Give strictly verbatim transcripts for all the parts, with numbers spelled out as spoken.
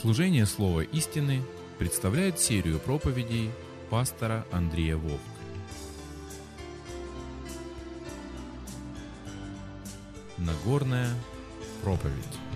Служение Слова истины представляет серию проповедей пастора Андрея Вовк. Нагорная проповедь.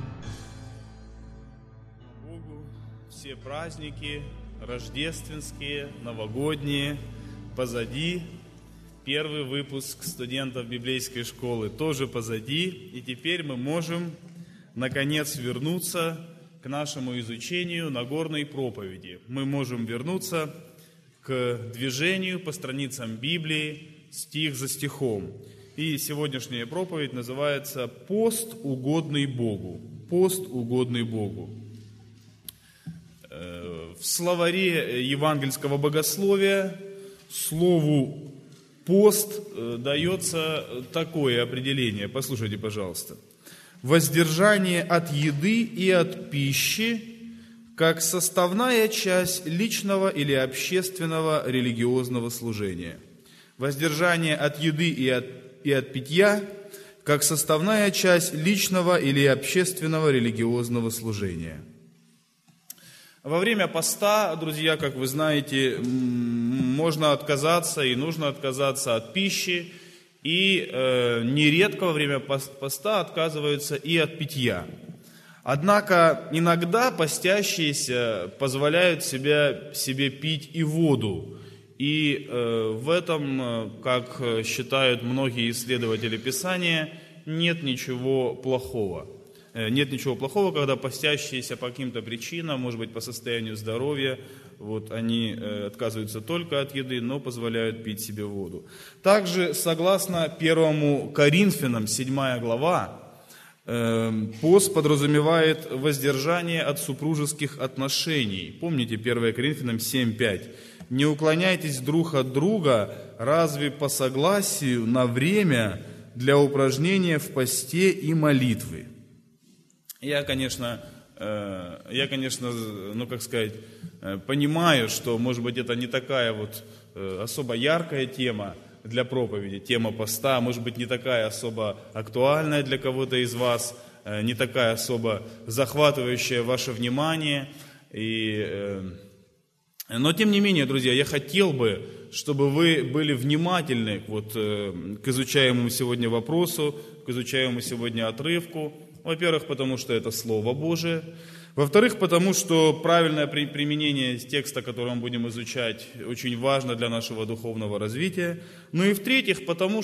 Богу все праздники рождественские, новогодние позади. Первый выпуск студентов библейской школы тоже позади. И теперь мы можем, наконец, вернуться к нашему изучению Нагорной проповеди. Мы можем вернуться к движению по страницам Библии, стих за стихом. И сегодняшняя проповедь называется «Пост, угодный Богу». Пост, угодный Богу. В словаре евангельского богословия слову «пост» дается такое определение. Послушайте, пожалуйста. Воздержание от еды и от пищи, как составная часть личного или общественного религиозного служения. Воздержание от еды и от, и от питья, как составная часть личного или общественного религиозного служения. Во время поста, друзья, как вы знаете, можно отказаться и нужно отказаться от пищи, и э, нередко во время поста отказываются и от питья. Однако иногда постящиеся позволяют себя, себе пить и воду. И э, в этом, как считают многие исследователи Писания, нет ничего плохого. Нет ничего плохого, когда постящиеся по каким-то причинам, может быть, по состоянию здоровья, вот они э, отказываются только от еды, но позволяют пить себе воду. Также, согласно первому Коринфянам, седьмая глава, э, пост подразумевает воздержание от супружеских отношений. Помните, первое Коринфянам семь пять. «Не уклоняйтесь друг от друга, разве по согласию на время для упражнения в посте и молитвы». Я, конечно, я, конечно, ну, как сказать, понимаю, что, может быть, это не такая вот особо яркая тема для проповеди, тема поста, может быть, не такая особо актуальная для кого-то из вас, не такая особо захватывающая ваше внимание. И, но, тем не менее, друзья, я хотел бы, чтобы вы были внимательны вот, к изучаемому сегодня вопросу, к изучаемому сегодня отрывку. Во-первых, потому что это Слово Божие. Во-вторых, потому что правильное применение текста, который мы будем изучать, очень важно для нашего духовного развития. Ну и в-третьих, потому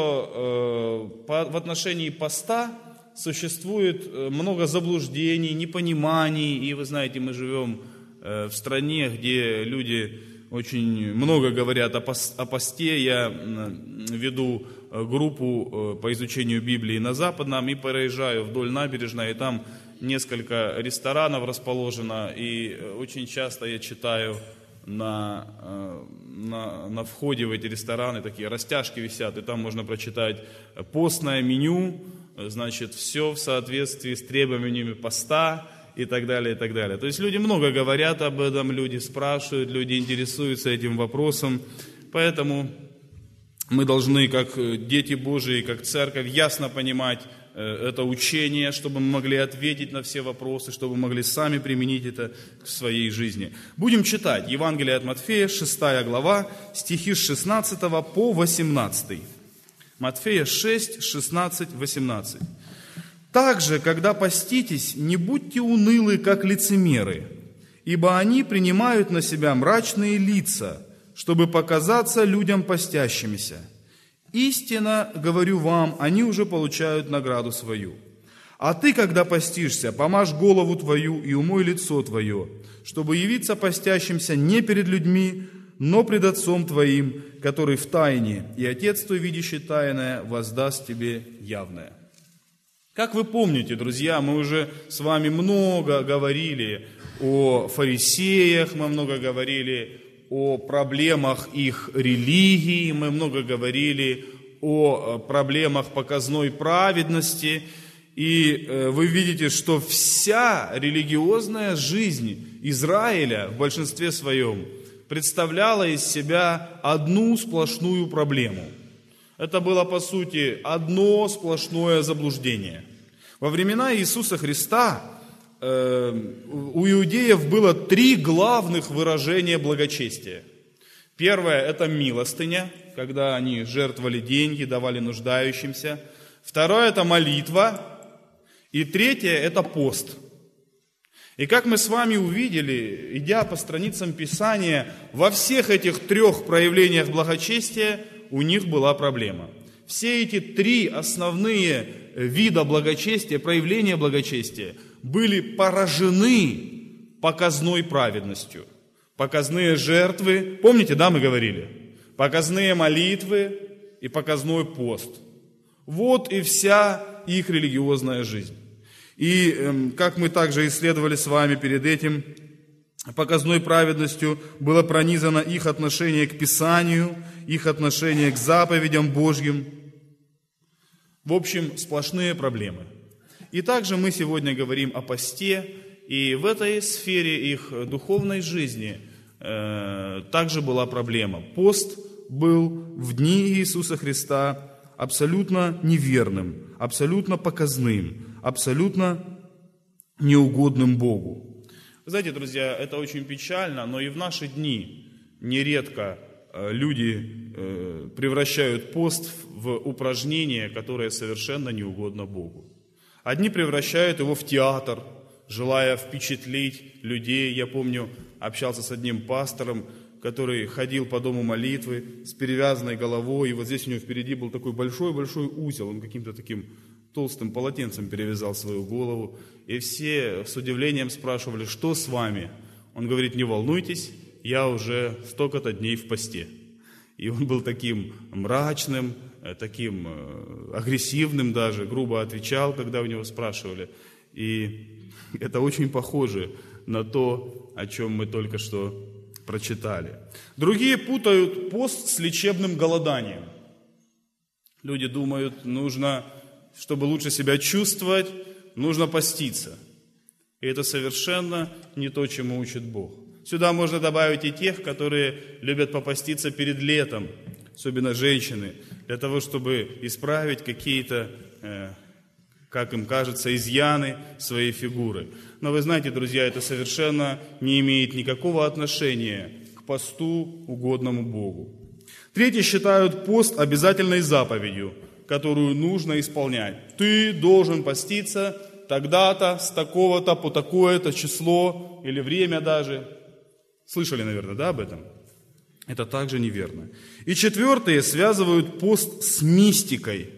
что э, по, в отношении поста существует много заблуждений, непониманий. И вы знаете, мы живем э, в стране, где люди очень много говорят о, пос, о посте. Я э, веду группу по изучению Библии на Западном и проезжаю вдоль набережной, и там несколько ресторанов расположено, и очень часто я читаю на, на, на входе в эти рестораны, такие растяжки висят, и там можно прочитать постное меню, значит, все в соответствии с требованиями поста и так далее, и так далее. То есть люди много говорят об этом, люди спрашивают, люди интересуются этим вопросом, поэтому мы должны, как дети Божии, как церковь, ясно понимать это учение, чтобы мы могли ответить на все вопросы, чтобы мы могли сами применить это в своей жизни. Будем читать Евангелие от Матфея, шестая глава, стихи с шестнадцатого по восемнадцатый. Матфея шесть, шестнадцать, восемнадцать. «Также, когда поститесь, не будьте унылы, как лицемеры, ибо они принимают на себя мрачные лица, чтобы показаться людям постящимися. Истинно, говорю вам, они уже получают награду свою. А ты, когда постишься, помажь голову твою и умой лицо твое, чтобы явиться постящимся не перед людьми, но пред Отцом твоим, который в тайне, и Отец твой, видящий тайное, воздаст тебе явное». Как вы помните, друзья, мы уже с вами много говорили о фарисеях, мы много говорили о проблемах их религии, мы много говорили о проблемах показной праведности, и вы видите, что вся религиозная жизнь Израиля в большинстве своем представляла из себя одну сплошную проблему. Это было, по сути, одно сплошное заблуждение. Во времена Иисуса Христа э, у иудеев было три главных выражения благочестия. Первое – это милостыня, когда они жертвовали деньги, давали нуждающимся. Второе – это молитва. И третье – это пост. И как мы с вами увидели, идя по страницам Писания, во всех этих трех проявлениях благочестия у них была проблема. Все эти три основные вида благочестия, проявления благочестия, были поражены показной праведностью. Показные жертвы, помните, да, мы говорили? Показные молитвы и показной пост. Вот и вся их религиозная жизнь. И, как мы также исследовали с вами перед этим, показной праведностью было пронизано их отношение к Писанию, их отношение к заповедям Божьим. В общем, сплошные проблемы. И также мы сегодня говорим о посте, и в этой сфере их духовной жизни э, также была проблема. Пост был в дни Иисуса Христа абсолютно неверным, абсолютно показным, абсолютно неугодным Богу. Вы знаете, друзья, это очень печально, но и в наши дни нередко люди превращают пост в упражнение, которое совершенно неугодно Богу. Одни превращают его в театр, желая впечатлить людей. Я помню, общался с одним пастором, который ходил по дому молитвы с перевязанной головой, и вот здесь у него впереди был такой большой-большой узел, он каким-то таким толстым полотенцем перевязал свою голову, и все с удивлением спрашивали, что с вами? Он говорит, не волнуйтесь, я уже столько-то дней в посте. И он был таким мрачным, таким агрессивным даже, грубо отвечал, когда у него спрашивали. И это очень похоже на то, о чем мы только что прочитали. Другие путают пост с лечебным голоданием. Люди думают, нужно, чтобы лучше себя чувствовать, нужно поститься. И это совершенно не то, чему учит Бог. Сюда можно добавить и тех, которые любят попаститься перед летом, особенно женщины, для того, чтобы исправить какие-то, э, как им кажется, изъяны своей фигуры. Но вы знаете, друзья, это совершенно не имеет никакого отношения к посту, угодному Богу. Третьи считают пост обязательной заповедью, которую нужно исполнять. Ты должен поститься тогда-то, с такого-то, по такое-то число или время даже. Слышали, наверное, да, об этом? Это также неверно. И четвертые связывают пост с мистикой.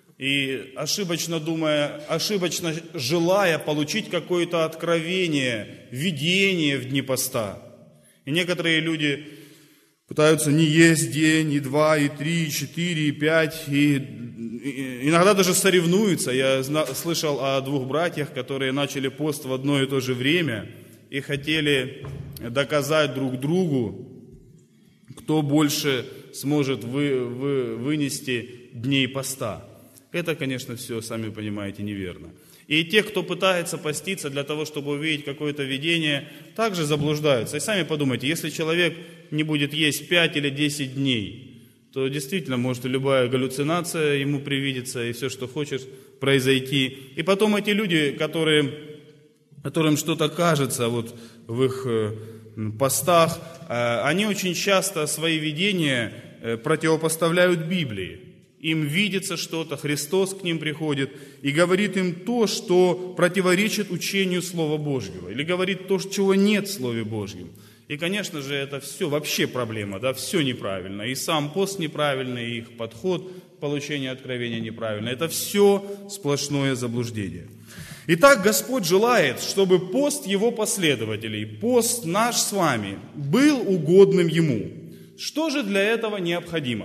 И ошибочно думая, ошибочно желая получить какое-то откровение, видение в дни поста. И некоторые люди пытаются не есть день, и два, и три, и четыре, и пять, и иногда даже соревнуются. Я слышал о двух братьях, которые начали пост в одно и то же время и хотели доказать друг другу, кто больше сможет вы, вы, вынести дней поста. Это, конечно, все, сами понимаете, неверно. И те, кто пытается поститься для того, чтобы увидеть какое-то видение, также заблуждаются. И сами подумайте, если человек не будет есть пять или десять дней, то действительно может и любая галлюцинация ему привидится, и все, что хочешь, произойти. И потом эти люди, которые, которым что-то кажется вот в их постах, они очень часто свои видения противопоставляют Библии. Им видится что-то, Христос к ним приходит и говорит им то, что противоречит учению Слова Божьего, или говорит то, чего нет в Слове Божьем. И, конечно же, это все вообще проблема, да, все неправильно. И сам пост неправильный, и их подход к получению откровения неправильный. Это все сплошное заблуждение. Итак, Господь желает, чтобы пост Его последователей, пост наш с вами, был угодным Ему. Что же для этого необходимо?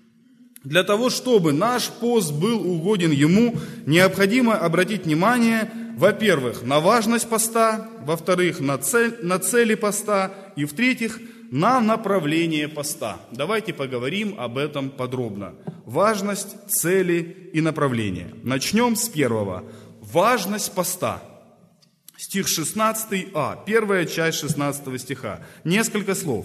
Для того, чтобы наш пост был угоден Ему, необходимо обратить внимание, во-первых, на важность поста, во-вторых, на, цель, на цели поста, и в-третьих, на направление поста. Давайте поговорим об этом подробно. Важность, цели и направление. Начнем с первого. Важность поста. Стих шестнадцатый а, первая часть шестнадцатого стиха. Несколько слов.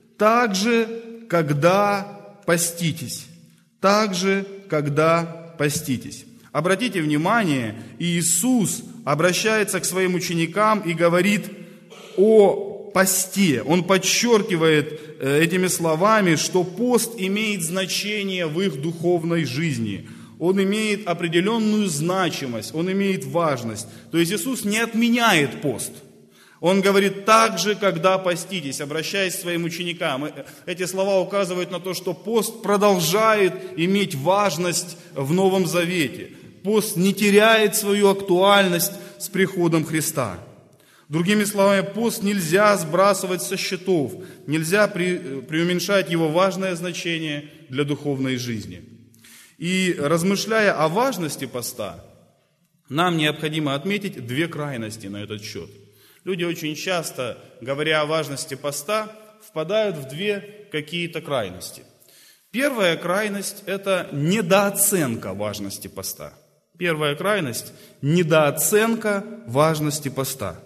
«Также, когда поститесь». Также, когда поститесь. Обратите внимание, Иисус обращается к своим ученикам и говорит о посте. Он подчеркивает этими словами, что пост имеет значение в их духовной жизни. Он имеет определенную значимость, он имеет важность. То есть Иисус не отменяет пост. Он говорит, так же, когда поститесь, обращаясь к своим ученикам. Эти слова указывают на то, что пост продолжает иметь важность в Новом Завете. Пост не теряет свою актуальность с приходом Христа. Другими словами, пост нельзя сбрасывать со счетов, нельзя при, преуменьшать его важное значение для духовной жизни. И размышляя о важности поста, нам необходимо отметить две крайности на этот счет. Люди очень часто, говоря о важности поста, впадают в две какие-то крайности. Первая крайность – это недооценка важности поста. Первая крайность – недооценка важности поста.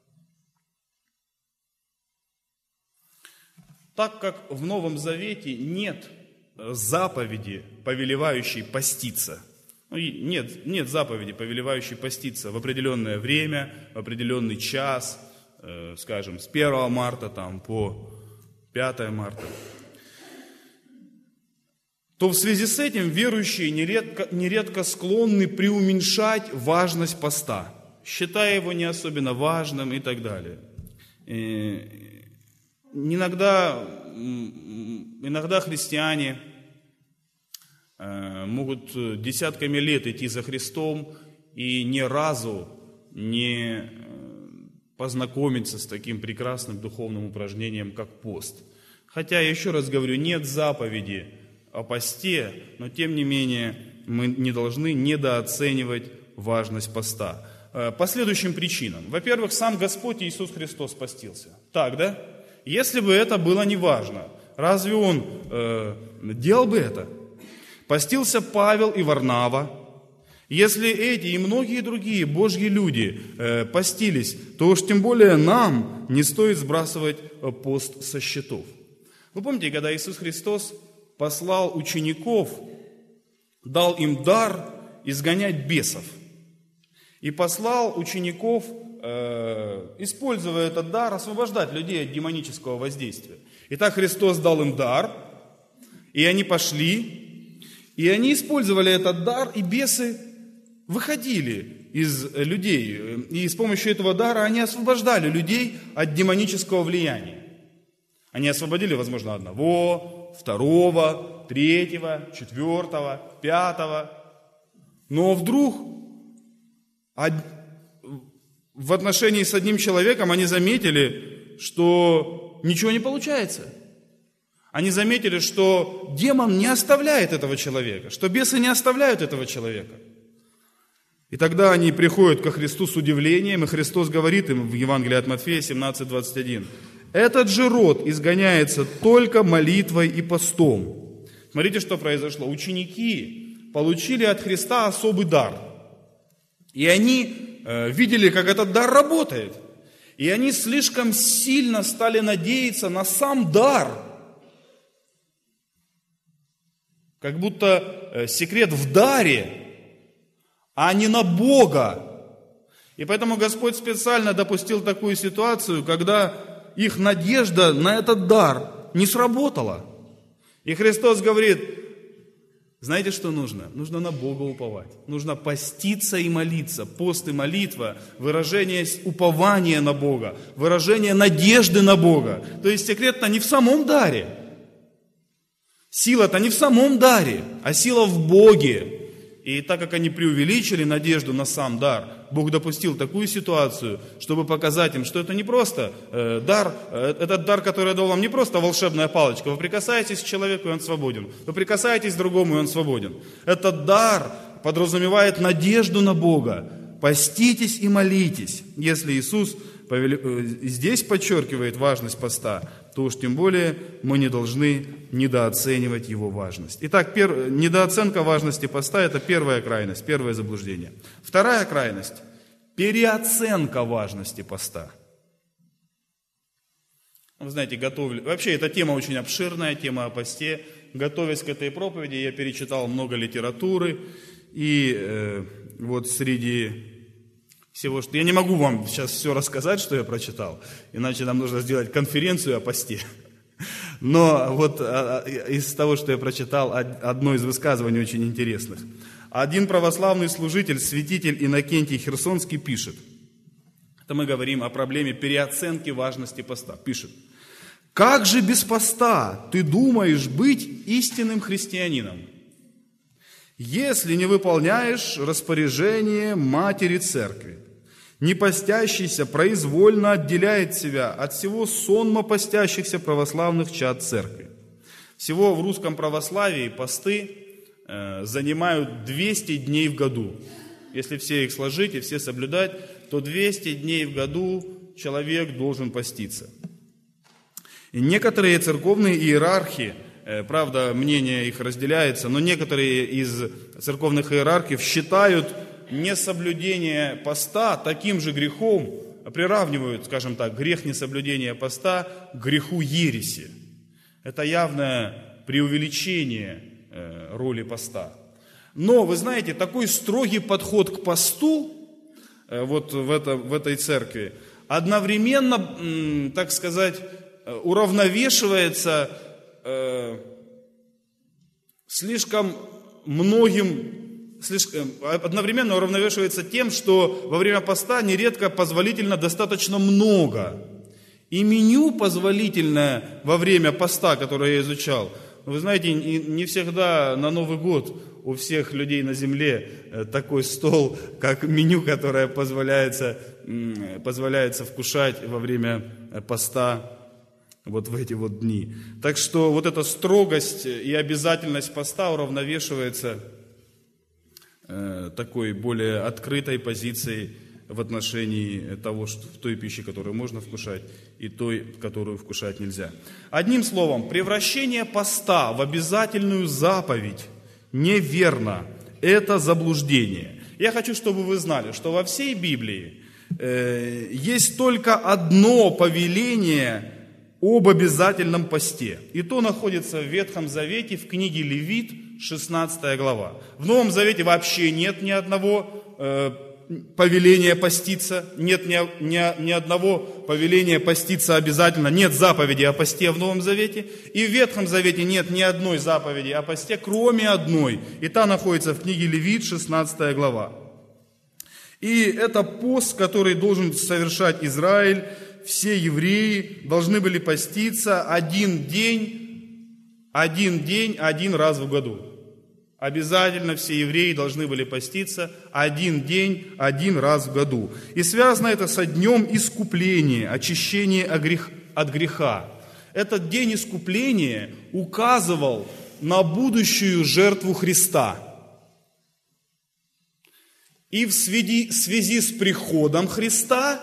Так как в Новом Завете нет заповеди, повелевающей поститься, Нет, нет заповеди, повелевающей поститься в определенное время, в определенный час, э, скажем, с первого марта там, по пятое марта, то в связи с этим верующие нередко, нередко склонны преуменьшать важность поста, считая его не особенно важным и так далее. И иногда, иногда христиане могут десятками лет идти за Христом и ни разу не познакомиться с таким прекрасным духовным упражнением, как пост. Хотя, еще раз говорю, нет заповеди о посте, но тем не менее мы не должны недооценивать важность поста. По следующим причинам. Во-первых, сам Господь Иисус Христос постился. Так, да? Если бы это было не важно, разве Он э, делал бы это? Постился Павел и Варнава. Если эти и многие другие Божьи люди э, постились, то уж тем более нам не стоит сбрасывать пост со счетов. Вы помните, когда Иисус Христос послал учеников, дал им дар изгонять бесов. И послал учеников, э, используя этот дар, освобождать людей от демонического воздействия. Итак, Христос дал им дар, и они пошли, и они использовали этот дар, и бесы выходили из людей. И с помощью этого дара они освобождали людей от демонического влияния. Они освободили, возможно, одного, второго, третьего, четвертого, пятого. Но вдруг в отношении с одним человеком они заметили, что ничего не получается. Они заметили, что демон не оставляет этого человека, что бесы не оставляют этого человека. И тогда они приходят ко Христу с удивлением, и Христос говорит им в Евангелии от Матфея семнадцать двадцать один: «Этот же род изгоняется только молитвой и постом». Смотрите, что произошло. Ученики получили от Христа особый дар. И они э, видели, как этот дар работает. И они слишком сильно стали надеяться на сам дар. Как будто э, секрет в даре, а не на Бога. И поэтому Господь специально допустил такую ситуацию, когда их надежда на этот дар не сработала. И Христос говорит: знаете, что нужно? Нужно на Бога уповать. Нужно поститься и молиться. Пост и молитва – выражение упования на Бога, выражение надежды на Бога. То есть секрет-то не в самом даре. Сила-то не в самом даре, а сила в Боге. И так как они преувеличили надежду на сам дар, Бог допустил такую ситуацию, чтобы показать им, что это не просто э, дар, э, этот дар, который я дал вам, не просто волшебная палочка. Вы прикасаетесь к человеку, и он свободен. Вы прикасаетесь к другому, и он свободен. Этот дар подразумевает надежду на Бога. Поститесь и молитесь. Если Иисус здесь подчеркивает важность поста, то уж тем более мы не должны недооценивать его важность. Итак, пер... недооценка важности поста – это первая крайность, первое заблуждение. Вторая крайность – переоценка важности поста. Вы знаете, готовлю... Вообще, эта тема очень обширная, тема о посте. Готовясь к этой проповеди, я перечитал много литературы, И э, вот среди всего, что... Я не могу вам сейчас все рассказать, что я прочитал, иначе нам нужно сделать конференцию о посте. Но вот из того, что я прочитал, одно из высказываний очень интересных. Один православный служитель, святитель Иннокентий Херсонский пишет, это мы говорим о проблеме переоценки важности поста, пишет: «Как же без поста ты думаешь быть истинным христианином, если не выполняешь распоряжение Матери Церкви? Не постящийся произвольно отделяет себя от всего сонма постящихся православных чад Церкви». Всего в русском православии посты э, занимают двести дней в году. Если все их сложить и все соблюдать, то двести дней в году человек должен поститься. И некоторые церковные иерархи, э, правда, мнение их разделяется, но некоторые из церковных иерархов считают несоблюдение поста таким же грехом, приравнивают, скажем так, грех несоблюдения поста к греху ереси. Это явное преувеличение э, роли поста. Но, вы знаете, такой строгий подход к посту э, вот в, это, в этой церкви одновременно, м, так сказать, уравновешивается э, слишком многим, слишком, одновременно уравновешивается тем, что во время поста нередко позволительно достаточно много. И меню позволительное во время поста, которое я изучал, вы знаете, не всегда на Новый год у всех людей на земле такой стол, как меню, которое позволяется, позволяется вкушать во время поста вот в эти вот дни. Так что вот эта строгость и обязательность поста уравновешивается э, такой более открытой позицией в отношении того, что в той пищи, которую можно вкушать, и той, которую вкушать нельзя. Одним словом, превращение поста в обязательную заповедь неверно. Это заблуждение. Я хочу, чтобы вы знали, что во всей Библии э, есть только одно повеление об обязательном посте. И то находится в Ветхом Завете, в книге Левит, шестнадцатая глава. В Новом Завете вообще нет ни одного э, повеления поститься, нет ни, ни, ни одного повеления поститься обязательно, нет заповеди о посте в Новом Завете. И в Ветхом Завете нет ни одной заповеди о посте, кроме одной. И та находится в книге Левит, шестнадцатая глава. И это пост, который должен совершать Израиль. Все евреи должны были поститься один день, один день, один раз в году. Обязательно все евреи должны были поститься один день, один раз в году. И связано это со днем искупления, очищения от греха. Этот день искупления указывал на будущую жертву Христа. И в связи, в связи с приходом Христа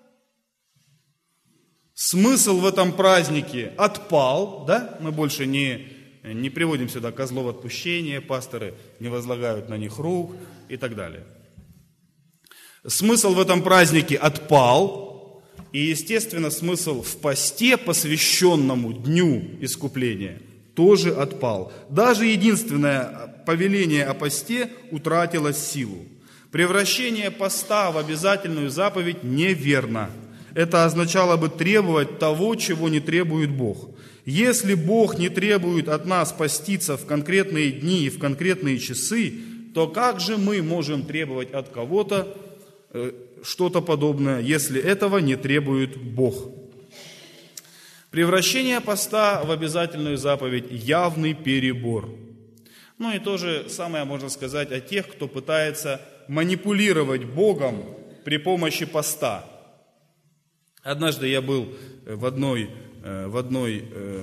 смысл в этом празднике отпал, да? Мы больше не, не приводим сюда козлов отпущения, пасторы не возлагают на них рук и так далее. Смысл в этом празднике отпал, и, естественно, смысл в посте, посвященному Дню Искупления, тоже отпал. Даже единственное повеление о посте утратило силу. Превращение поста в обязательную заповедь неверно. Это означало бы требовать того, чего не требует Бог. Если Бог не требует от нас поститься в конкретные дни и в конкретные часы, то как же мы можем требовать от кого-то э, что-то подобное, если этого не требует Бог? Превращение поста в обязательную заповедь – явный перебор. Ну и то же самое можно сказать о тех, кто пытается манипулировать Богом при помощи поста. Однажды я был в одной, в одной,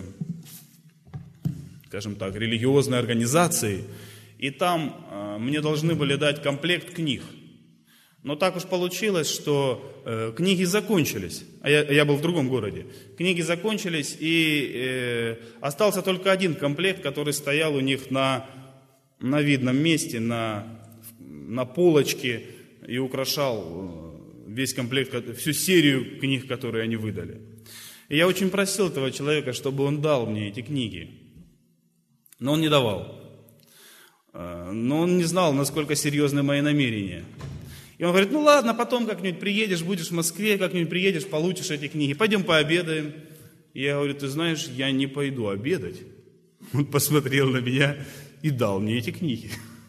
скажем так, религиозной организации, и там мне должны были дать комплект книг. Но так уж получилось, что книги закончились, а я, я был в другом городе. Книги закончились, и э, остался только один комплект, который стоял у них на, на видном месте, на, на полочке, и украшал весь комплект, всю серию книг, которые они выдали. И я очень просил этого человека, чтобы он дал мне эти книги. Но он не давал. но он не знал, насколько серьезны мои намерения. И он говорит, ну ладно, потом как-нибудь приедешь, будешь в Москве, как-нибудь приедешь, получишь эти книги, пойдем пообедаем. И я говорю, ты знаешь, я не пойду обедать. Он посмотрел на меня и дал мне эти книги.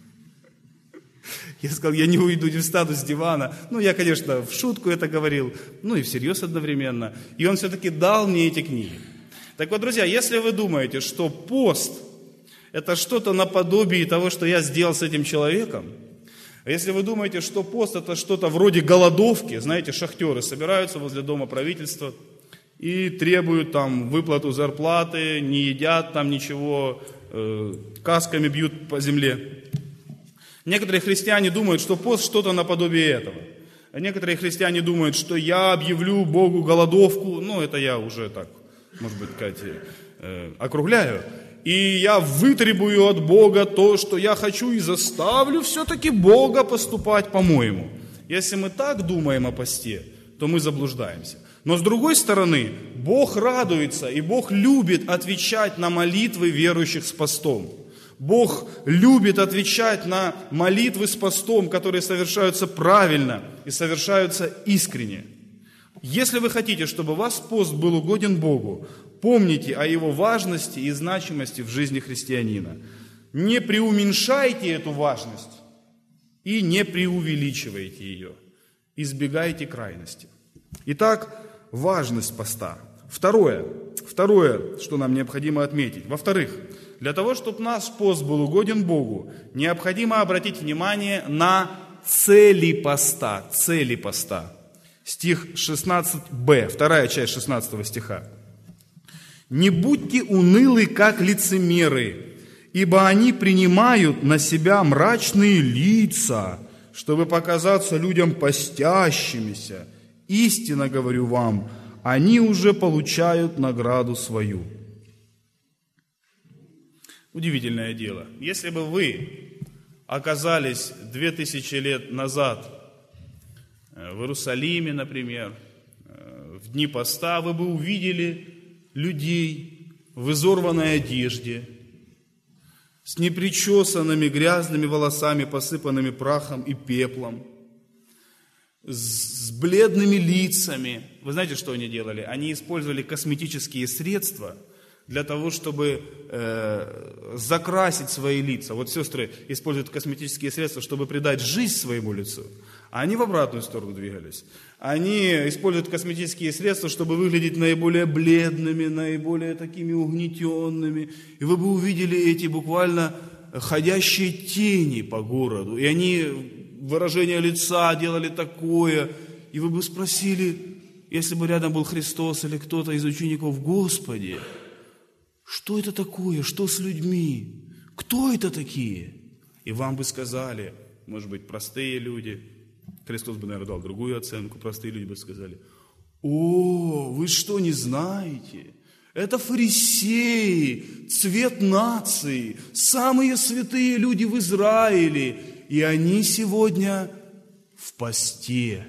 Я сказал, я не уйду, не встану с дивана. Ну, я, конечно, в шутку это говорил, ну и всерьез одновременно. И он все-таки дал мне эти книги. Так вот, друзья, если вы думаете, что пост – это что-то наподобие того, что я сделал с этим человеком, а если вы думаете, что пост – это что-то вроде голодовки, знаете, шахтеры собираются возле дома правительства и требуют там выплату зарплаты, не едят там ничего, э, касками бьют по земле. Некоторые христиане думают, что пост что-то наподобие этого. А некоторые христиане думают, что я объявлю Богу голодовку. Ну, это я уже так, может быть, сказать, э, округляю. И я вытребую от Бога то, что я хочу, и заставлю все-таки Бога поступать по-моему. Если мы так думаем о посте, то мы заблуждаемся. Но с другой стороны, Бог радуется, и Бог любит отвечать на молитвы верующих с постом. Бог любит отвечать на молитвы с постом, которые совершаются правильно и совершаются искренне. Если вы хотите, чтобы ваш пост был угоден Богу, помните о его важности и значимости в жизни христианина. Не преуменьшайте эту важность и не преувеличивайте ее. Избегайте крайности. Итак, важность поста. Второе, второе, что нам необходимо отметить. Во-вторых, для того, чтобы наш пост был угоден Богу, необходимо обратить внимание на цели поста. Цели поста. Стих шестнадцать бэ, вторая часть шестнадцатого стиха. «Не будьте унылы, как лицемеры, ибо они принимают на себя мрачные лица, чтобы показаться людям постящимися. Истинно говорю вам, они уже получают награду свою». Удивительное дело. Если бы вы оказались две тысячи лет назад в Иерусалиме, например, в дни поста, вы бы увидели людей в изорванной одежде, с непричесанными грязными волосами, посыпанными прахом и пеплом, с бледными лицами. Вы знаете, что они делали? Они использовали косметические средства для того, чтобы э, закрасить свои лица. Вот сестры используют косметические средства, чтобы придать жизнь своему лицу, а они в обратную сторону двигались. Они используют косметические средства, чтобы выглядеть наиболее бледными, наиболее такими угнетенными. И вы бы увидели эти буквально ходящие тени по городу. И они выражение лица делали такое. И вы бы спросили, если бы рядом был Христос или кто-то из учеников: «Господи, что это такое? Что с людьми? Кто это такие?» И вам бы сказали, может быть, простые люди. Христос бы, наверное, дал другую оценку. Простые люди бы сказали: «О, вы что, не знаете? Это фарисеи, цвет нации, самые святые люди в Израиле, и они сегодня в посте».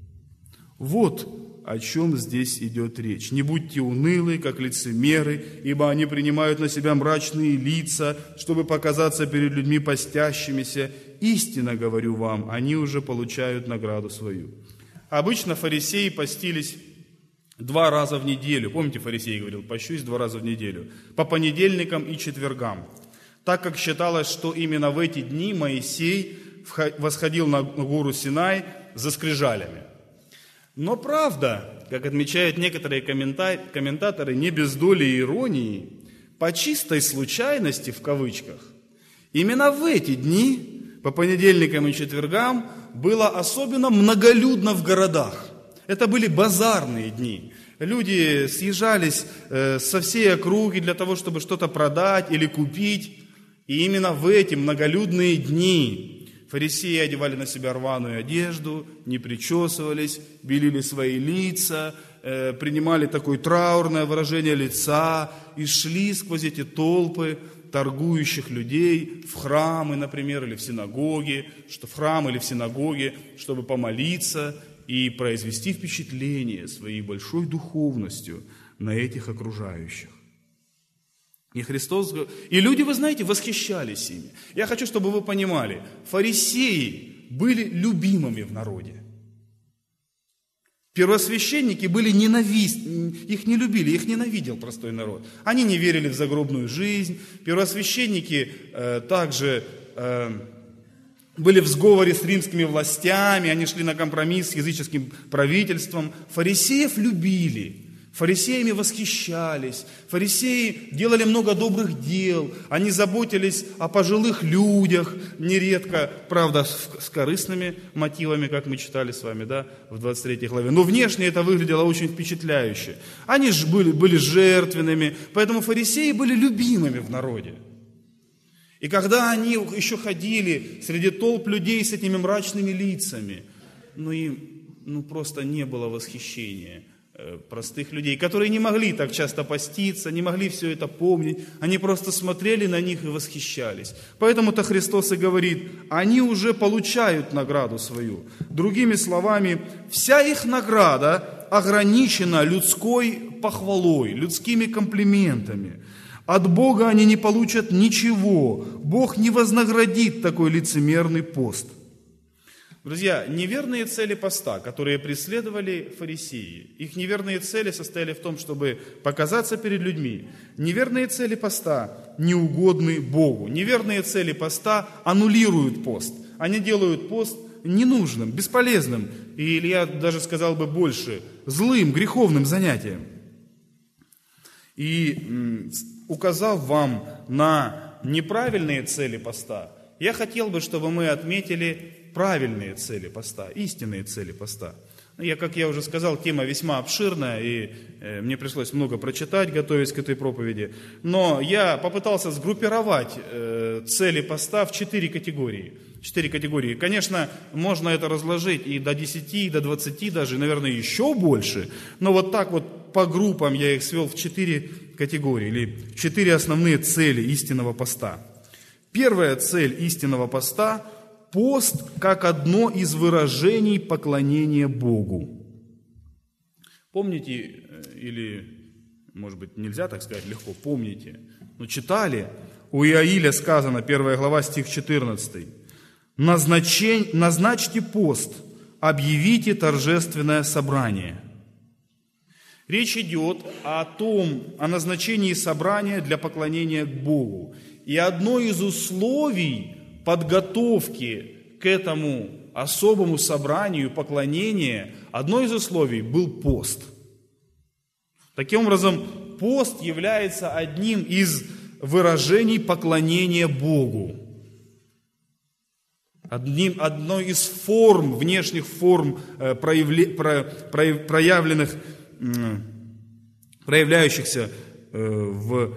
Вот о чем здесь идет речь. «Не будьте унылы, как лицемеры, ибо они принимают на себя мрачные лица, чтобы показаться перед людьми постящимися. Истинно говорю вам, они уже получают награду свою». Обычно фарисеи постились два раза в неделю. Помните, фарисей говорил: «Пощусь два раза в неделю». По понедельникам и четвергам. Так как считалось, что именно в эти дни Моисей восходил на гору Синай за скрижалями. Но правда, как отмечают некоторые комментаторы, не без доли иронии, по чистой случайности, в кавычках, именно в эти дни, по понедельникам и четвергам, было особенно многолюдно в городах. Это были базарные дни. Люди съезжались со всей округи для того, чтобы что-то продать или купить. И именно в эти многолюдные дни фарисеи одевали на себя рваную одежду, не причесывались, белили свои лица, э, принимали такое траурное выражение лица и шли сквозь эти толпы торгующих людей в храмы, например, или в синагоги, что в храм или в синагоги, чтобы помолиться и произвести впечатление своей большой духовностью на этих окружающих. И Христос, и люди, вы знаете, восхищались ими. Я хочу, чтобы вы понимали, фарисеи были любимыми в народе. Первосвященники были ненавистны, их не любили, их ненавидел простой народ. Они не верили в загробную жизнь. Первосвященники э, также э, были в сговоре с римскими властями, они шли на компромисс с языческим правительством. Фарисеев любили. Фарисеями восхищались, фарисеи делали много добрых дел, они заботились о пожилых людях, нередко, правда, с корыстными мотивами, как мы читали с вами, да, в двадцать третьей главе. Но внешне это выглядело очень впечатляюще. Они же были, были жертвенными, поэтому фарисеи были любимыми в народе. И когда они еще ходили среди толп людей с этими мрачными лицами, ну им ну, просто не было восхищения простых людей, которые не могли так часто поститься, не могли все это помнить, они просто смотрели на них и восхищались. Поэтому-то Христос и говорит, они уже получают награду свою. Другими словами, вся их награда ограничена людской похвалой, людскими комплиментами. От Бога они не получат ничего. Бог не вознаградит такой лицемерный пост. Друзья, неверные цели поста, которые преследовали фарисеи, их неверные цели состояли в том, чтобы показаться перед людьми. Неверные цели поста неугодны Богу. Неверные цели поста аннулируют пост. Они делают пост ненужным, бесполезным, или я даже сказал бы больше, злым, греховным занятием. И указав вам на неправильные цели поста, я хотел бы, чтобы мы отметили правильные цели поста, истинные цели поста. Я, как я уже сказал, тема весьма обширная, и э, мне пришлось много прочитать, готовясь к этой проповеди. Но я попытался сгруппировать э, цели поста в четыре категории. Четыре категории. Конечно, можно это разложить и до десяти, и до двадцати даже, наверное, еще больше. Но вот так вот по группам я их свел в четыре категории, или четыре основные цели истинного поста. Первая цель истинного поста – пост как одно из выражений поклонения Богу. Помните, или, может быть, нельзя так сказать легко, помните, но читали, у Иаиля сказано, первая глава, стих четырнадцатый, «Назначень, назначьте пост, объявите торжественное собрание». Речь идет о том, о назначении собрания для поклонения Богу. И одно из условий подготовки к этому особому собранию поклонения, одно из условий был пост. Таким образом, пост является одним из выражений поклонения Богу. Одним, одной из форм, внешних форм, проявле, про, про, проявленных, проявляющихся в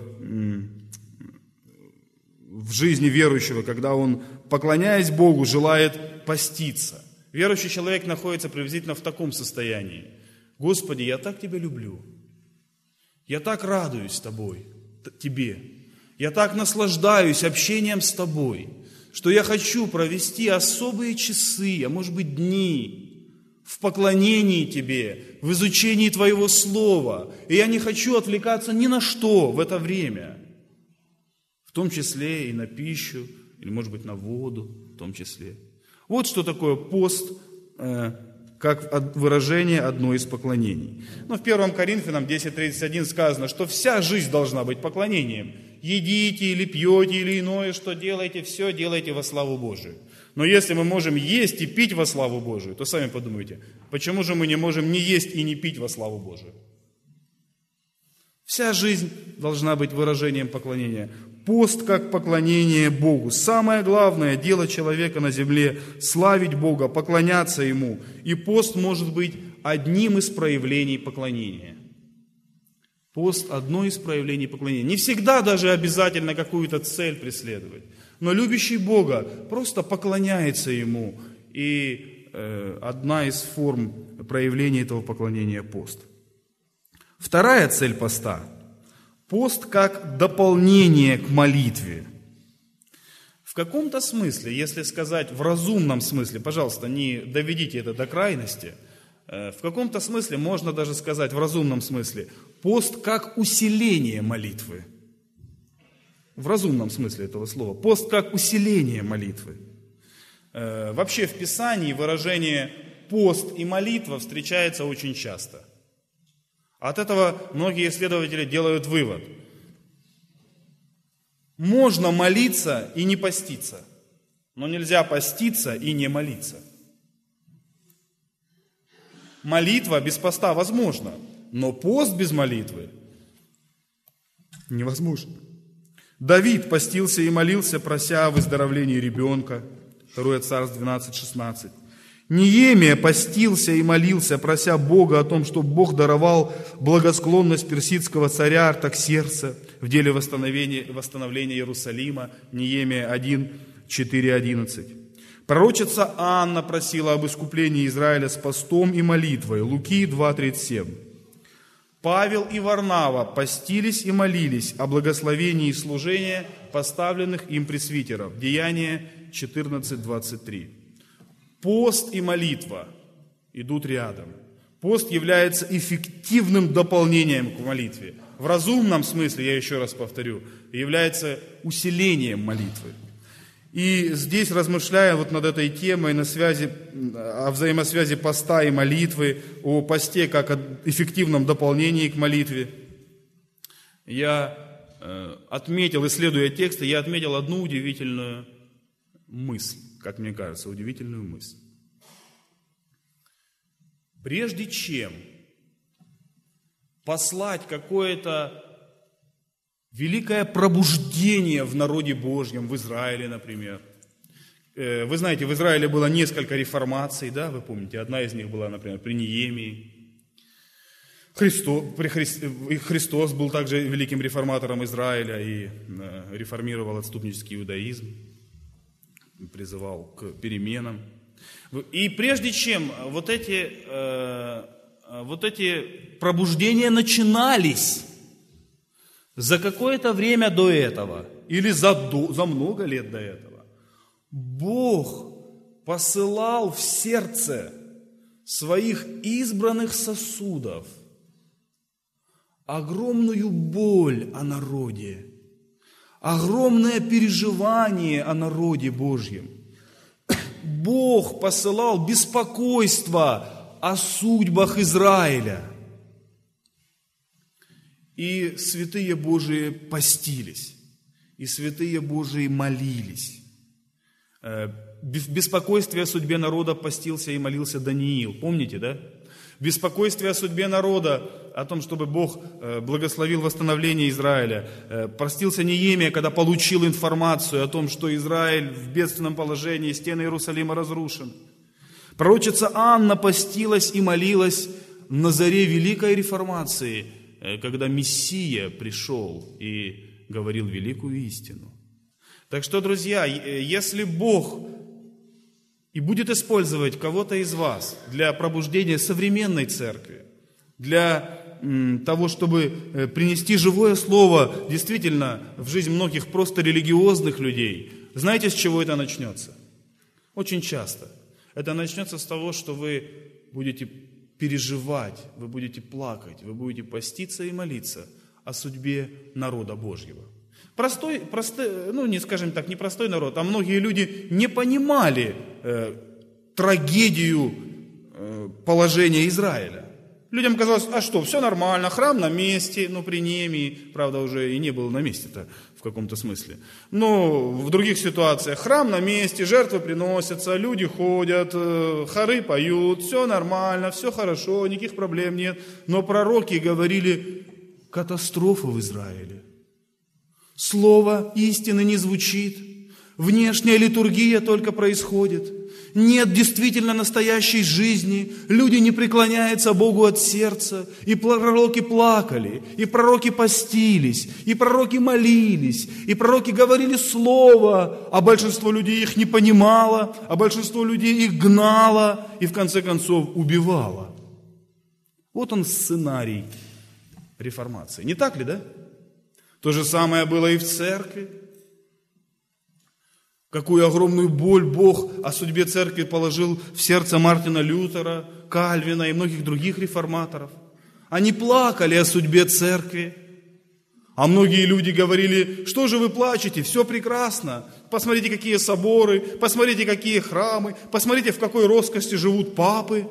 в жизни верующего, когда он, поклоняясь Богу, желает поститься. Верующий человек находится приблизительно в таком состоянии. Господи, я так Тебя люблю. Я так радуюсь Тобой, Тебе. Я так наслаждаюсь общением с Тобой, что я хочу провести особые часы, а может быть дни, в поклонении Тебе, в изучении Твоего Слова. И я не хочу отвлекаться ни на что в это время. В том числе и на пищу, или, может быть, на воду, в том числе. Вот что такое пост, э, как выражение одной из поклонений. Но в первом Коринфянам десять тридцать один сказано, что вся жизнь должна быть поклонением. Едите или пьете, или иное, что делаете, все делайте во славу Божию. Но если мы можем есть и пить во славу Божию, то сами подумайте, почему же мы не можем не есть и не пить во славу Божию? Вся жизнь должна быть выражением поклонения. Пост как поклонение Богу. Самое главное дело человека на земле – славить Бога, поклоняться Ему. И пост может быть одним из проявлений поклонения. Пост – одно из проявлений поклонения. Не всегда даже обязательно какую-то цель преследовать. Но любящий Бога просто поклоняется Ему. И э, одна из форм проявления этого поклонения – пост. Вторая цель поста – пост как дополнение к молитве. В каком-то смысле, если сказать в разумном смысле, пожалуйста, не доведите это до крайности, в каком-то смысле можно даже сказать в разумном смысле, пост как усиление молитвы. В разумном смысле этого слова. Пост как усиление молитвы. Вообще в Писании выражение «пост» и «молитва» встречается очень часто. От этого многие исследователи делают вывод. Можно молиться и не поститься, но нельзя поститься и не молиться. Молитва без поста возможна, но пост без молитвы невозможно. Давид постился и молился, прося о выздоровлении ребенка. Второе Царств двенадцать шестнадцать. Неемия постился и молился, прося Бога о том, чтобы Бог даровал благосклонность персидского царя Артаксеркса в деле восстановления, восстановления Иерусалима. Неемия один, четыре, одиннадцать. Пророчица Анна просила об искуплении Израиля с постом и молитвой. Луки два, тридцать семь. Павел и Варнава постились и молились о благословении служения поставленных им пресвитеров. Деяния четырнадцать, двадцать три. Пост и молитва идут рядом. Пост является эффективным дополнением к молитве. В разумном смысле, я еще раз повторю, является усилением молитвы. И здесь, размышляя вот над этой темой, на связи, о взаимосвязи поста и молитвы, о посте как о эффективном дополнении к молитве, я э, отметил, исследуя тексты, я отметил одну удивительную мысль, как мне кажется, удивительную мысль. Прежде чем послать какое-то великое пробуждение в народе Божьем, в Израиле, например. Вы знаете, в Израиле было несколько реформаций, да, вы помните, одна из них была, например, при Неемии. Христос, при Хри... Христос был также великим реформатором Израиля и реформировал отступнический иудаизм, призывал к переменам. И прежде чем вот эти, э, вот эти пробуждения начинались, за какое-то время до этого, или за, до, за много лет до этого, Бог посылал в сердце своих избранных сосудов огромную боль о народе, огромное переживание о народе Божьем. Бог посылал беспокойство о судьбах Израиля. И святые Божии постились, и святые Божии молились. В беспокойстве о судьбе народа постился и молился Даниил. Помните, да? В беспокойстве о судьбе народа, о том, чтобы Бог благословил восстановление Израиля. Постился Неемия, когда получил информацию о том, что Израиль в бедственном положении, стены Иерусалима разрушены. Пророчица Анна постилась и молилась на заре Великой Реформации, когда Мессия пришел и говорил великую истину. Так что, друзья, если Бог и будет использовать кого-то из вас для пробуждения современной церкви, для того, чтобы принести живое слово действительно в жизнь многих просто религиозных людей, знаете, с чего это начнется? Очень часто. Это начнется с того, что вы будете переживать, вы будете плакать, вы будете поститься и молиться о судьбе народа Божьего. Простой, простой, ну не скажем так, не простой народ, а многие люди не понимали э, трагедию э, положения Израиля. Людям казалось, а что, все нормально, храм на месте, ну при Неемии, правда, уже и не был на месте-то в каком-то смысле. Но в других ситуациях храм на месте, жертвы приносятся, люди ходят, э, хоры поют, все нормально, все хорошо, никаких проблем нет. Но пророки говорили, катастрофа в Израиле. Слово истины не звучит, внешняя литургия только происходит, нет действительно настоящей жизни, люди не преклоняются Богу от сердца, и пророки плакали, и пророки постились, и пророки молились, и пророки говорили слово, а большинство людей их не понимало, а большинство людей их гнало и в конце концов убивало. Вот он сценарий реформации, не так ли, да? То же самое было и в церкви. Какую огромную боль Бог о судьбе церкви положил в сердце Мартина Лютера, Кальвина и многих других реформаторов. Они плакали о судьбе церкви. А многие люди говорили: что же вы плачете, все прекрасно, посмотрите, какие соборы, посмотрите, какие храмы, посмотрите, в какой роскоши живут папы.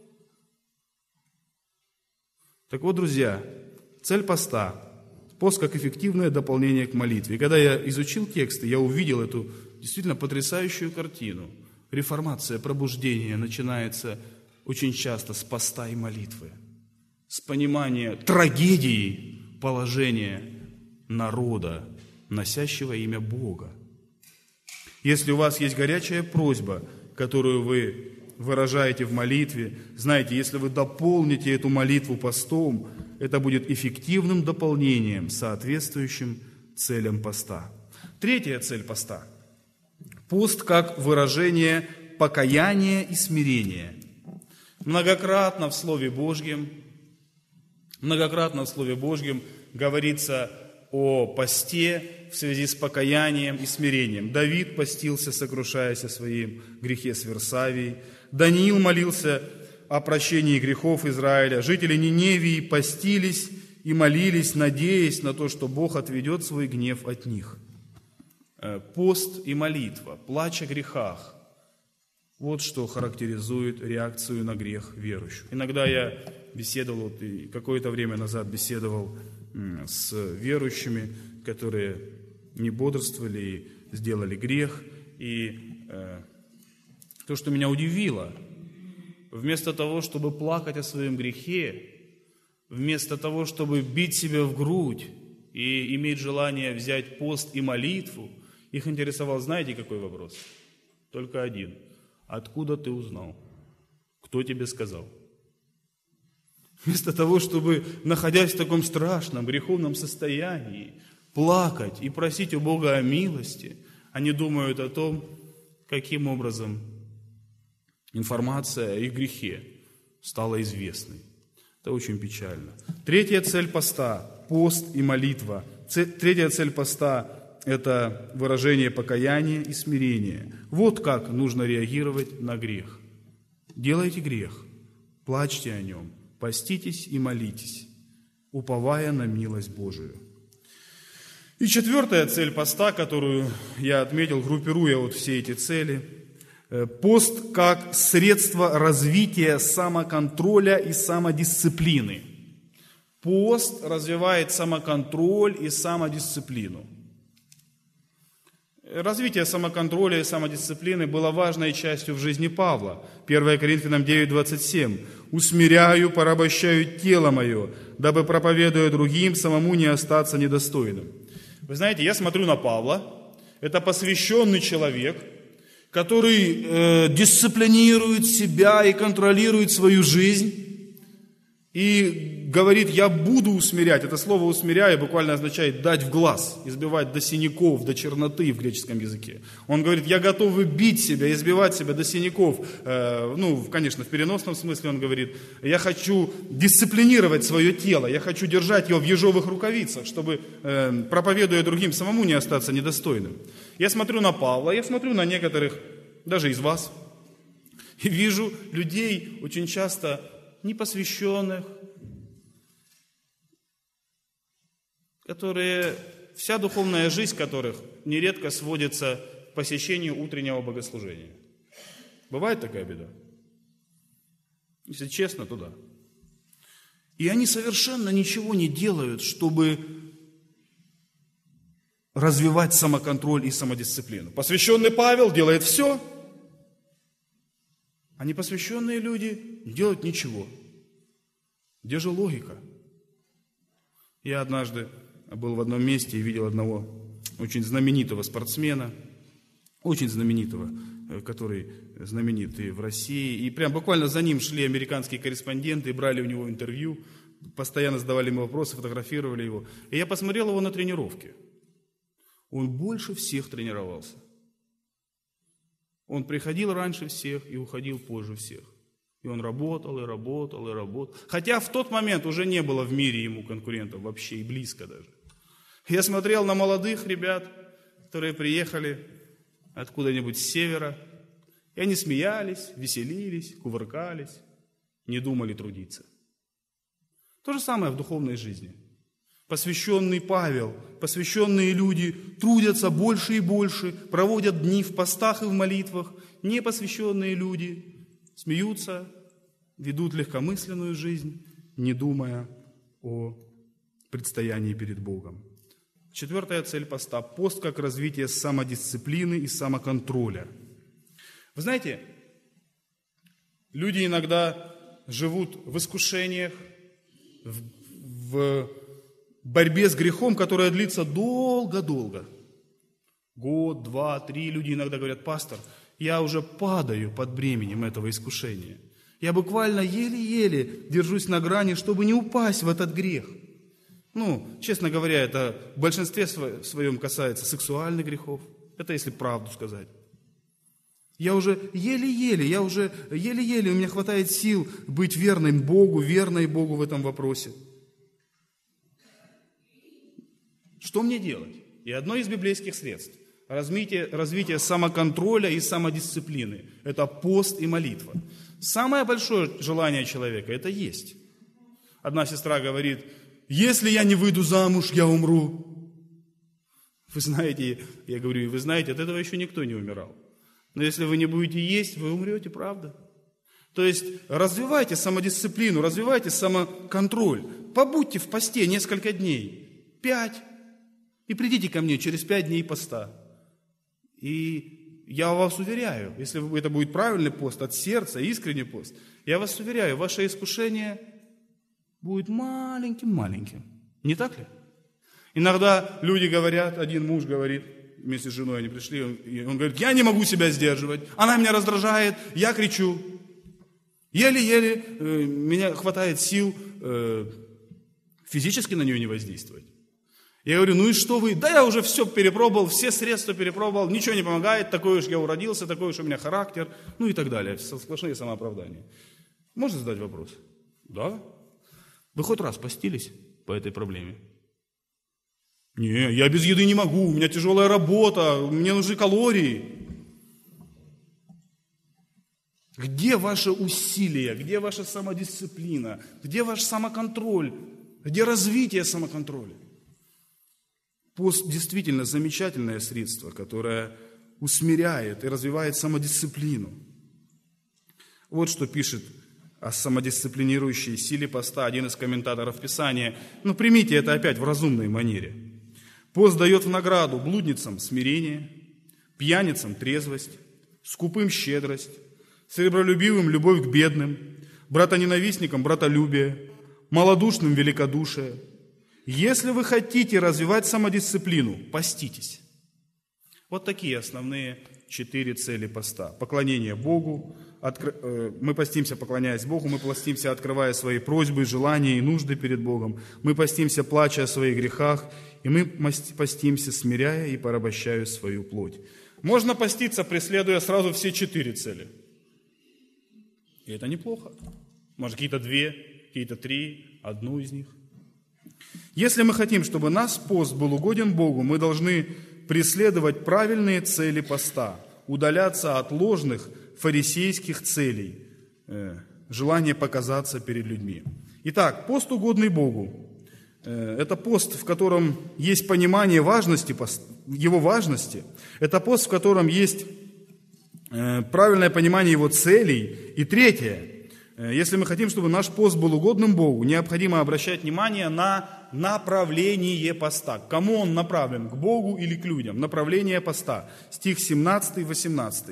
Так вот, друзья, цель поста – пост как эффективное дополнение к молитве. И когда я изучил тексты, я увидел эту действительно потрясающую картину. Реформация, пробуждение начинается очень часто с поста и молитвы, с понимания трагедии положения народа, носящего имя Бога. Если у вас есть горячая просьба, которую вы выражаете в молитве, знаете, если вы дополните эту молитву постом, это будет эффективным дополнением, соответствующим целям поста. Третья цель поста – пост как выражение покаяния и смирения. Многократно в Слове Божьем, многократно в Слове Божьем говорится о посте в связи с покаянием и смирением. Давид постился, сокрушаясь о своем грехе с Версавией. Даниил молился о прощении грехов Израиля. Жители Ниневии постились и молились, надеясь на то, что Бог отведет свой гнев от них. Пост и молитва, плач о грехах – вот что характеризует реакцию на грех верующих. Иногда я беседовал, вот, и какое-то время назад беседовал с верующими, которые не бодрствовали и сделали грех. И э, то, что меня удивило, вместо того, чтобы плакать о своем грехе, вместо того, чтобы бить себя в грудь и иметь желание взять пост и молитву, их интересовал, знаете, какой вопрос? Только один. Откуда ты узнал? Кто тебе сказал? Вместо того, чтобы, находясь в таком страшном, греховном состоянии, плакать и просить у Бога о милости, они думают о том, каким образом информация о их грехе стала известной. Это очень печально. Третья цель поста – пост и молитва. Третья цель поста – это выражение покаяния и смирения. Вот как нужно реагировать на грех. Делайте грех, плачьте о нем, поститесь и молитесь, уповая на милость Божию. И четвертая цель поста, которую я отметил, группируя вот все эти цели – пост как средство развития самоконтроля и самодисциплины. Пост развивает самоконтроль и самодисциплину. Развитие самоконтроля и самодисциплины было важной частью в жизни Павла. первое Коринфянам девять двадцать семь. «Усмиряю, порабощаю тело мое, дабы, проповедуя другим, самому не остаться недостойным». Вы знаете, я смотрю на Павла. Это посвященный человек, который э, дисциплинирует себя и контролирует свою жизнь. И говорит: я буду усмирять. Это слово «усмиряю» буквально означает дать в глаз, избивать до синяков, до черноты в греческом языке. Он говорит: я готов бить себя, избивать себя до синяков. Э, ну, конечно, в переносном смысле он говорит: я хочу дисциплинировать свое тело, я хочу держать его в ежовых рукавицах, чтобы, э, проповедуя другим, самому не остаться недостойным. Я смотрю на Павла, я смотрю на некоторых, даже из вас, и вижу людей очень часто непосвященных, которые, вся духовная жизнь которых нередко сводится к посещению утреннего богослужения. Бывает такая беда? Если честно, то да. И они совершенно ничего не делают, чтобы развивать самоконтроль и самодисциплину. Посвященный Павел делает все, а непосвященные люди не делают ничего. Где же логика? Я однажды был в одном месте и видел одного очень знаменитого спортсмена, очень знаменитого, который знаменит и в России. И прям буквально за ним шли американские корреспонденты и брали у него интервью, постоянно задавали ему вопросы, фотографировали его. И я посмотрел его на тренировке. Он больше всех тренировался. Он приходил раньше всех и уходил позже всех. И он работал, и работал, и работал. Хотя в тот момент уже не было в мире ему конкурентов вообще, и близко даже. Я смотрел на молодых ребят, которые приехали откуда-нибудь с севера, и они смеялись, веселились, кувыркались, не думали трудиться. То же самое в духовной жизни. посвященный Павел, посвященные люди трудятся больше и больше, проводят дни в постах и в молитвах. Непосвященные люди смеются, ведут легкомысленную жизнь, не думая о предстоянии перед Богом. Четвертая цель поста – пост как развитие самодисциплины и самоконтроля. Вы знаете, люди иногда живут в искушениях, в, в борьбе с грехом, которая длится долго-долго. Год, два, три. Люди иногда говорят: пастор, я уже падаю под бременем этого искушения. Я буквально еле-еле держусь на грани, чтобы не упасть в этот грех. Ну, честно говоря, это в большинстве своем касается сексуальных грехов. Это если правду сказать. Я уже еле-еле, я уже еле-еле, у меня хватает сил быть верным Богу, верной Богу в этом вопросе. Что мне делать? И одно из библейских средств – развитие, развитие самоконтроля и самодисциплины. Это пост и молитва. Самое большое желание человека – это есть. Одна сестра говорит: если я не выйду замуж, я умру. Вы знаете, я говорю, вы знаете, от этого еще никто не умирал. Но если вы не будете есть, вы умрете, правда? То есть развивайте самодисциплину, развивайте самоконтроль. Побудьте в посте несколько дней, пять, и придите ко мне через пять дней поста. И я вас уверяю, если это будет правильный пост от сердца, искренний пост, я вас уверяю, ваше искушение будет маленьким-маленьким. Не так ли? Иногда люди говорят, один муж говорит, вместе с женой они пришли, он, он говорит: я не могу себя сдерживать, она меня раздражает, я кричу. Еле-еле э, меня хватает сил э, физически на нее не воздействовать. Я говорю: ну и что вы? Да я уже все перепробовал, все средства перепробовал, ничего не помогает, такой уж я уродился, такой уж у меня характер, ну и так далее. Сплошные самооправдания. Можно задать вопрос? Да. Вы хоть раз постились по этой проблеме? Не, я без еды не могу, у меня тяжелая работа, мне нужны калории. Где ваше усилие, где ваша самодисциплина, где ваш самоконтроль, где развитие самоконтроля? Пост действительно замечательное средство, которое усмиряет и развивает самодисциплину. Вот что пишет о самодисциплинирующей силе поста один из комментаторов Писания. Ну, примите это опять в разумной манере. Пост дает в награду блудницам смирение, пьяницам трезвость, скупым щедрость, сребролюбивым любовь к бедным, братоненавистникам братолюбие, малодушным великодушие. Если вы хотите развивать самодисциплину, поститесь. Вот такие основные четыре цели поста. Поклонение Богу. Откр... Мы постимся, поклоняясь Богу. Мы постимся, открывая свои просьбы, желания и нужды перед Богом. Мы постимся, плача о своих грехах. И мы постимся, смиряя и порабощая свою плоть. Можно поститься, преследуя сразу все четыре цели. И это неплохо. Может, какие-то две, какие-то три, одну из них. Если мы хотим, чтобы наш пост был угоден Богу, мы должны преследовать правильные цели поста, удаляться от ложных фарисейских целей, э, желания показаться перед людьми. Итак, пост, угодный Богу, э, это пост, в котором есть понимание важности, его важности, это пост, в котором есть э, правильное понимание его целей. И третье, если мы хотим, чтобы наш пост был угодным Богу, необходимо обращать внимание на направление поста. К кому он направлен? К Богу или к людям? Направление поста. Стих семнадцатый, восемнадцатый.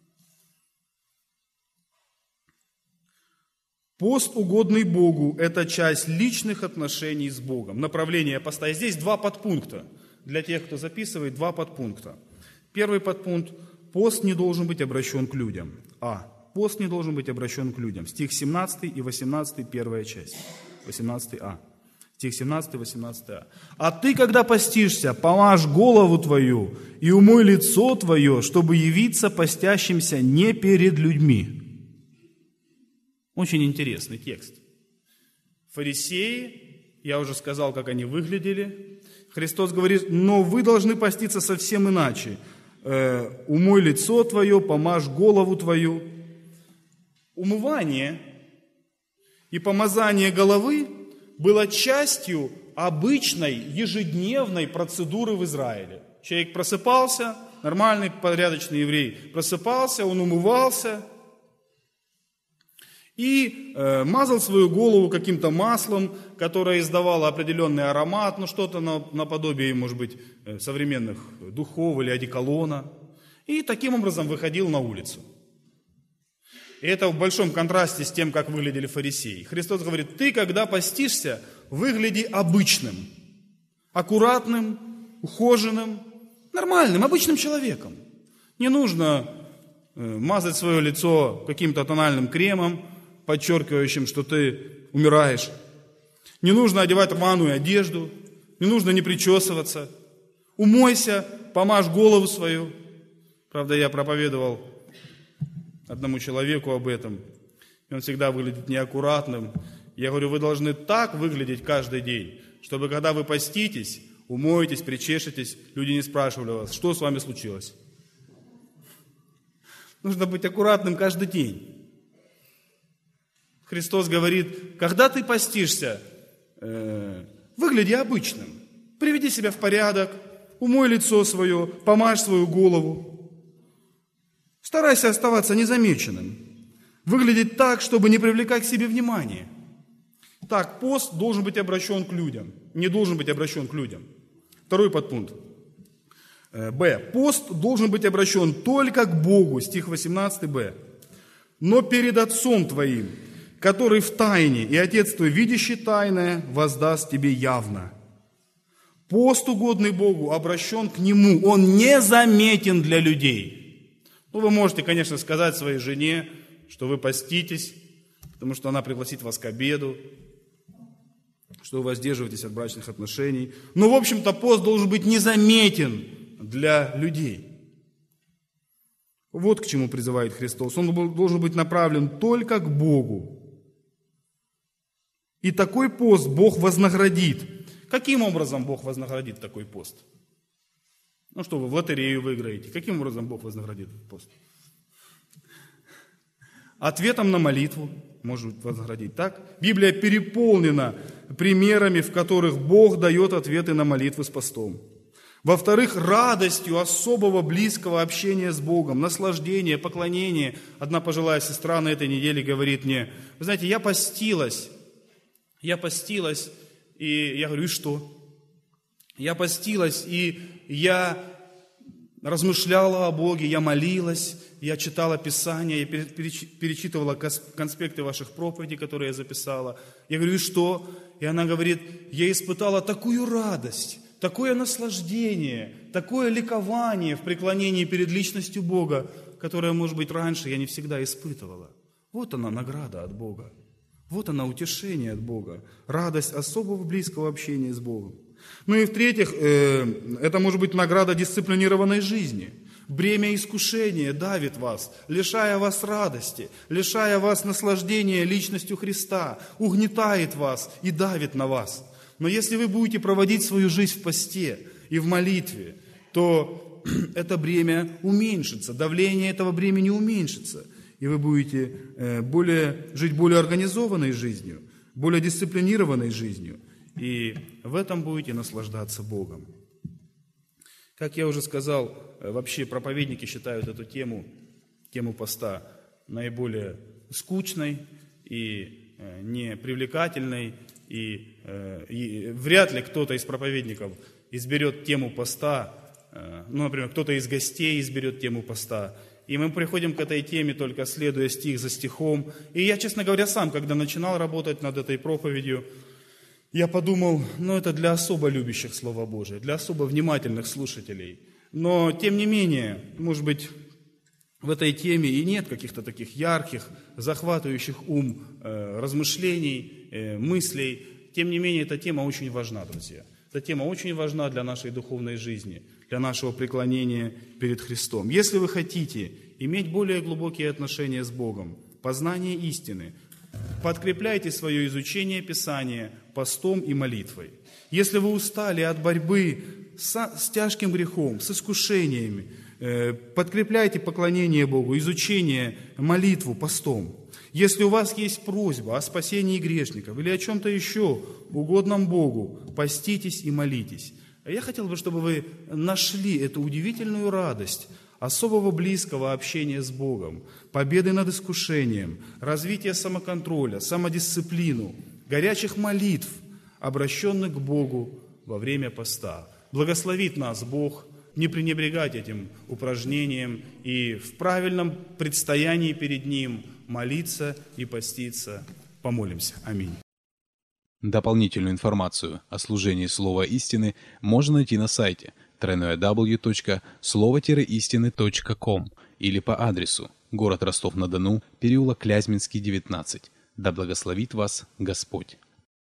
Пост, угодный Богу, это часть личных отношений с Богом. Направление поста. И здесь два подпункта. Для тех, кто записывает, два подпункта. Первый подпункт. Пост не должен быть обращен к людям. А. Пост не должен быть обращен к людям. Стих семнадцатый и восемнадцатый, первая часть. восемнадцатый а. Стих семнадцатый, восемнадцатый а. «А ты, когда постишься, помажь голову твою и умой лицо твое, чтобы явиться постящимся не перед людьми». Очень интересный текст. Фарисеи, я уже сказал, как они выглядели. Христос говорит: но вы должны поститься совсем иначе. Э, «Умой лицо твое, помажь голову твою». Умывание и помазание головы было частью обычной ежедневной процедуры в Израиле. Человек просыпался, нормальный, порядочный еврей, просыпался, он умывался и э, мазал свою голову каким-то маслом, которое издавало определенный аромат, ну что-то наподобие, может быть, современных духов или одеколона. И таким образом выходил на улицу. И это в большом контрасте с тем, как выглядели фарисеи. Христос говорит, ты, когда постишься, выгляди обычным, аккуратным, ухоженным, нормальным, обычным человеком. Не нужно мазать свое лицо каким-то тональным кремом, подчеркивающим, что ты умираешь. Не нужно одевать рваную одежду, не нужно не причесываться. Умойся, помажь голову свою. Правда, я проповедовал одному человеку об этом, и он всегда выглядит неаккуратным. Я говорю, вы должны так выглядеть каждый день, чтобы когда вы поститесь, умоетесь, причешетесь, люди не спрашивали вас, что с вами случилось. Нужно быть аккуратным каждый день. Христос говорит, когда ты постишься, э, выгляди обычным, приведи себя в порядок, умой лицо свое, помажь свою голову. Старайся оставаться незамеченным. Выглядеть так, чтобы не привлекать к себе внимания. Так, пост должен быть обращен к людям. Не должен быть обращен к людям. Второй подпункт. Б. Пост должен быть обращен только к Богу. Стих восемнадцатый Б. Но перед Отцом твоим, который в тайне, и Отец твой, видящий тайное, воздаст тебе явно. Пост, угодный Богу, обращен к Нему. Он незаметен для людей. Ну, вы можете, конечно, сказать своей жене, что вы поститесь, потому что она пригласит вас к обеду, что вы воздерживаетесь от брачных отношений. Но, в общем-то, пост должен быть незаметен для людей. Вот к чему призывает Христос. Он должен быть направлен только к Богу. И такой пост Бог вознаградит. Каким образом Бог вознаградит такой пост? Ну что, вы в лотерею выиграете. Каким образом Бог вознаградит этот пост? Ответом на молитву может вознаградить. Так? Библия переполнена примерами, в которых Бог дает ответы на молитвы с постом. Во-вторых, радостью особого близкого общения с Богом, наслаждение, поклонение. Одна пожилая сестра на этой неделе говорит мне, вы знаете, я постилась, я постилась, и я говорю, и что? Я постилась, и я размышляла о Боге, я молилась, я читала Писание, я перечитывала конспекты ваших проповедей, которые я записала. Я говорю, и что? И она говорит, я испытала такую радость, такое наслаждение, такое ликование в преклонении перед личностью Бога, которое, может быть, раньше я не всегда испытывала. Вот она награда от Бога. Вот она утешение от Бога. Радость особого близкого общения с Богом. Ну и в-третьих, это может быть награда дисциплинированной жизни. Бремя искушения давит вас, лишая вас радости, лишая вас наслаждения личностью Христа, угнетает вас и давит на вас. Но если вы будете проводить свою жизнь в посте и в молитве, то это бремя уменьшится, давление этого бремени уменьшится, и вы будете более, жить более организованной жизнью, более дисциплинированной жизнью. И в этом будете наслаждаться Богом. Как я уже сказал, вообще проповедники считают эту тему, тему поста, наиболее скучной и непривлекательной. И, и вряд ли кто-то из проповедников изберет тему поста, ну, например, кто-то из гостей изберет тему поста. И мы приходим к этой теме, только следуя стих за стихом. И я, честно говоря, сам, когда начинал работать над этой проповедью, я подумал, ну это для особо любящих Слово Божие, для особо внимательных слушателей. Но, тем не менее, может быть, в этой теме и нет каких-то таких ярких, захватывающих ум э, размышлений, э, мыслей. Тем не менее, эта тема очень важна, друзья. Эта тема очень важна для нашей духовной жизни, для нашего преклонения перед Христом. Если вы хотите иметь более глубокие отношения с Богом, познание истины, подкрепляйте свое изучение Писания постом и молитвой. Если вы устали от борьбы с, с тяжким грехом, с искушениями, э, подкрепляйте поклонение Богу, изучение, молитву постом. Если у вас есть просьба о спасении грешников или о чем-то еще угодном Богу, поститесь и молитесь. Я хотел бы, чтобы вы нашли эту удивительную радость особого близкого общения с Богом, победы над искушением, развития самоконтроля, самодисциплину, горячих молитв, обращенных к Богу во время поста. Благословит нас Бог не пренебрегать этим упражнением и в правильном предстоянии перед Ним молиться и поститься. Помолимся. Аминь. Дополнительную информацию о служении Слова Истины можно найти на сайте дабл ю дабл ю дабл ю точка слово истины точка ком или по адресу город Ростов-на-Дону, переулок Клязьминский, девятнадцать. Да благословит вас Господь!